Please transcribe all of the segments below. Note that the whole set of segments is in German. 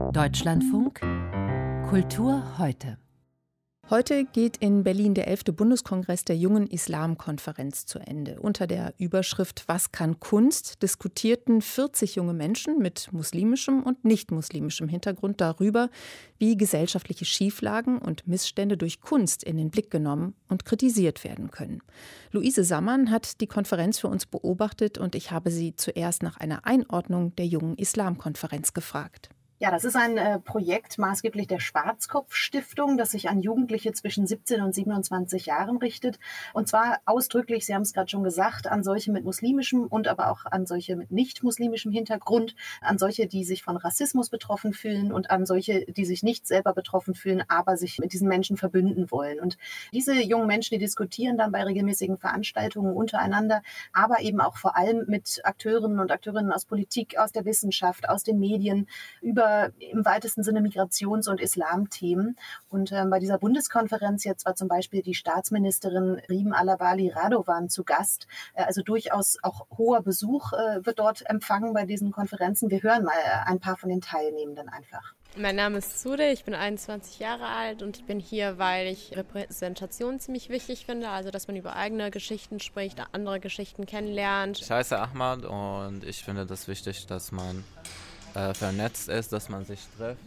Deutschlandfunk Kultur heute. Heute geht in Berlin der 11. Bundeskongress der Jungen Islam-Konferenz zu Ende. Unter der Überschrift „Was kann Kunst?" diskutierten 40 junge Menschen mit muslimischem und nicht-muslimischem Hintergrund darüber, wie gesellschaftliche Schieflagen und Missstände durch Kunst in den Blick genommen und kritisiert werden können. Luise Sammann hat die Konferenz für uns beobachtet und ich habe sie zuerst nach einer Einordnung der Jungen Islam-Konferenz gefragt. Ja, das ist ein Projekt maßgeblich der Schwarzkopf-Stiftung, das sich an Jugendliche zwischen 17 und 27 Jahren richtet. Und zwar ausdrücklich, Sie haben es gerade schon gesagt, an solche mit muslimischem und aber auch an solche mit nicht-muslimischem Hintergrund, an solche, die sich von Rassismus betroffen fühlen und an solche, die sich nicht selber betroffen fühlen, aber sich mit diesen Menschen verbünden wollen. Und diese jungen Menschen, die diskutieren dann bei regelmäßigen Veranstaltungen untereinander, aber eben auch vor allem mit Akteurinnen und Akteurinnen aus Politik, aus der Wissenschaft, aus den Medien, über im weitesten Sinne Migrations- und Islamthemen. Und bei dieser Bundeskonferenz jetzt war zum Beispiel die Staatsministerin Riem Alabali Radovan zu Gast. Also durchaus auch hoher Besuch wird dort empfangen bei diesen Konferenzen. Wir hören mal ein paar von den Teilnehmenden einfach. Mein Name ist Sude, ich bin 21 Jahre alt und ich bin hier, weil ich Repräsentation ziemlich wichtig finde, also dass man über eigene Geschichten spricht, andere Geschichten kennenlernt. Ich heiße Ahmad und ich finde das wichtig, dass man vernetzt ist, dass man sich trifft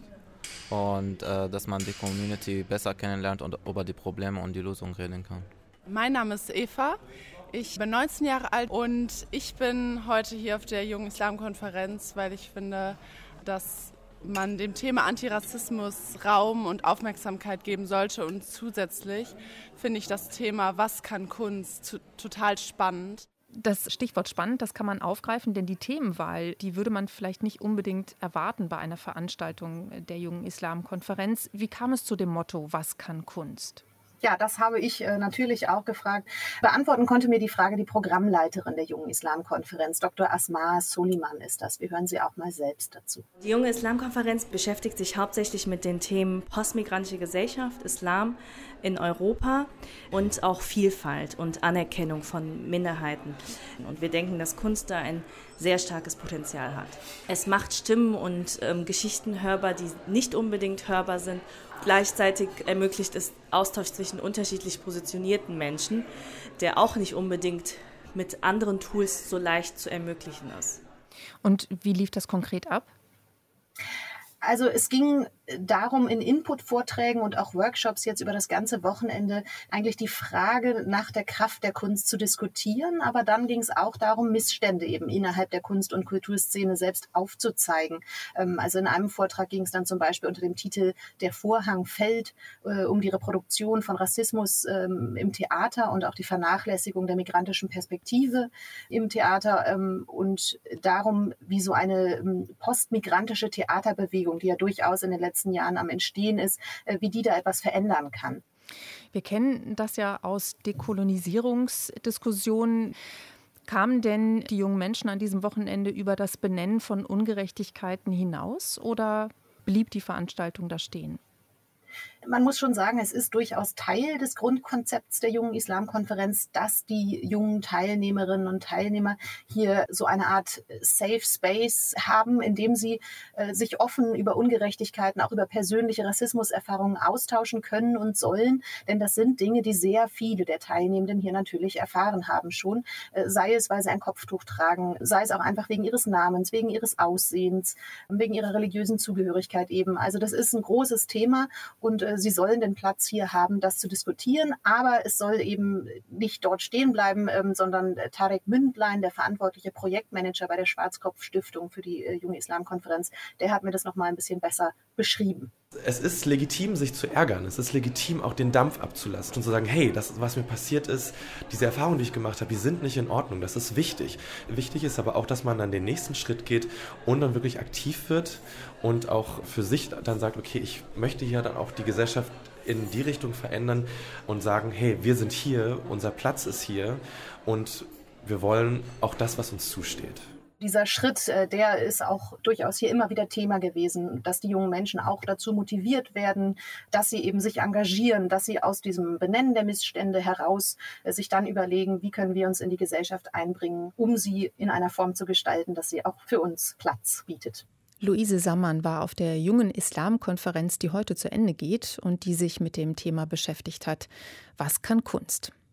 und dass man die Community besser kennenlernt und über die Probleme und die Lösungen reden kann. Mein Name ist Eva, ich bin 19 Jahre alt und ich bin heute hier auf der Jungen Islam-Konferenz, weil ich finde, dass man dem Thema Antirassismus Raum und Aufmerksamkeit geben sollte und zusätzlich finde ich das Thema „Was kann Kunst?" total spannend. Das Stichwort spannend, das kann man aufgreifen, denn die Themenwahl, die würde man vielleicht nicht unbedingt erwarten bei einer Veranstaltung der Jungen Islam-Konferenz. Wie kam es zu dem Motto, was kann Kunst? Ja, das habe ich natürlich auch gefragt. Beantworten konnte mir die Frage die Programmleiterin der Jungen Islam-Konferenz, Dr. Asma Soliman ist das. Wir hören sie auch mal selbst dazu. Die Junge Islam-Konferenz beschäftigt sich hauptsächlich mit den Themen postmigrantische Gesellschaft, Islam in Europa und auch Vielfalt und Anerkennung von Minderheiten. Und wir denken, dass Kunst da ein sehr starkes Potenzial hat. Es macht Stimmen und Geschichten hörbar, die nicht unbedingt hörbar sind. Gleichzeitig ermöglicht es Austausch zwischen unterschiedlich positionierten Menschen, der auch nicht unbedingt mit anderen Tools so leicht zu ermöglichen ist. Und wie lief das konkret ab? Also es ging darum, in Input-Vorträgen und auch Workshops jetzt über das ganze Wochenende eigentlich die Frage nach der Kraft der Kunst zu diskutieren. Aber dann ging es auch darum, Missstände eben innerhalb der Kunst- und Kulturszene selbst aufzuzeigen. Also in einem Vortrag ging es dann zum Beispiel unter dem Titel „Der Vorhang fällt" um die Reproduktion von Rassismus im Theater und auch die Vernachlässigung der migrantischen Perspektive im Theater und darum, wie so eine postmigrantische Theaterbewegung, die ja durchaus in den letzten Jahren am Entstehen ist, wie die da etwas verändern kann. Wir kennen das ja aus Dekolonisierungsdiskussionen. Kamen denn die jungen Menschen an diesem Wochenende über das Benennen von Ungerechtigkeiten hinaus oder blieb die Veranstaltung da stehen? Man muss schon sagen, es ist durchaus Teil des Grundkonzepts der Jungen Islam-Konferenz, dass die jungen Teilnehmerinnen und Teilnehmer hier so eine Art Safe Space haben, in dem sie sich offen über Ungerechtigkeiten, auch über persönliche Rassismuserfahrungen austauschen können und sollen. Denn das sind Dinge, die sehr viele der Teilnehmenden hier natürlich erfahren haben schon. Sei es, weil sie ein Kopftuch tragen, sei es auch einfach wegen ihres Namens, wegen ihres Aussehens, wegen ihrer religiösen Zugehörigkeit eben. Also das ist ein großes Thema und sie sollen den Platz hier haben, das zu diskutieren, aber es soll eben nicht dort stehen bleiben, sondern Tarek Mündlein, der verantwortliche Projektmanager bei der Schwarzkopf-Stiftung für die Junge Islam-Konferenz, der hat mir das noch mal ein bisschen besser beschrieben. Es ist legitim, sich zu ärgern. Es ist legitim, auch den Dampf abzulassen und zu sagen, hey, das, was mir passiert ist, diese Erfahrungen, die ich gemacht habe, die sind nicht in Ordnung. Das ist wichtig. Wichtig ist aber auch, dass man dann den nächsten Schritt geht und dann wirklich aktiv wird und auch für sich dann sagt, okay, ich möchte hier dann auch die Gesellschaft in die Richtung verändern und sagen, hey, wir sind hier, unser Platz ist hier und wir wollen auch das, was uns zusteht. Dieser Schritt, der ist auch durchaus hier immer wieder Thema gewesen, dass die jungen Menschen auch dazu motiviert werden, dass sie eben sich engagieren, dass sie aus diesem Benennen der Missstände heraus sich dann überlegen, wie können wir uns in die Gesellschaft einbringen, um sie in einer Form zu gestalten, dass sie auch für uns Platz bietet. Luise Sammann war auf der Jungen Islam-Konferenz, die heute zu Ende geht und die sich mit dem Thema beschäftigt hat. Was kann Kunst?